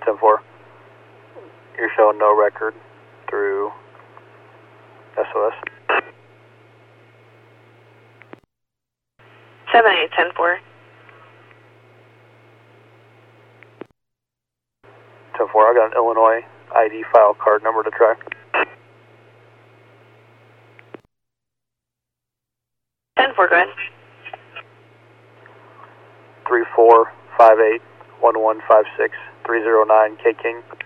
10-4. You're showing no record through SOS. 7810-4. 10-4, I got an Illinois ID file card number to try. 10-4, go ahead. 34581156 309 K King.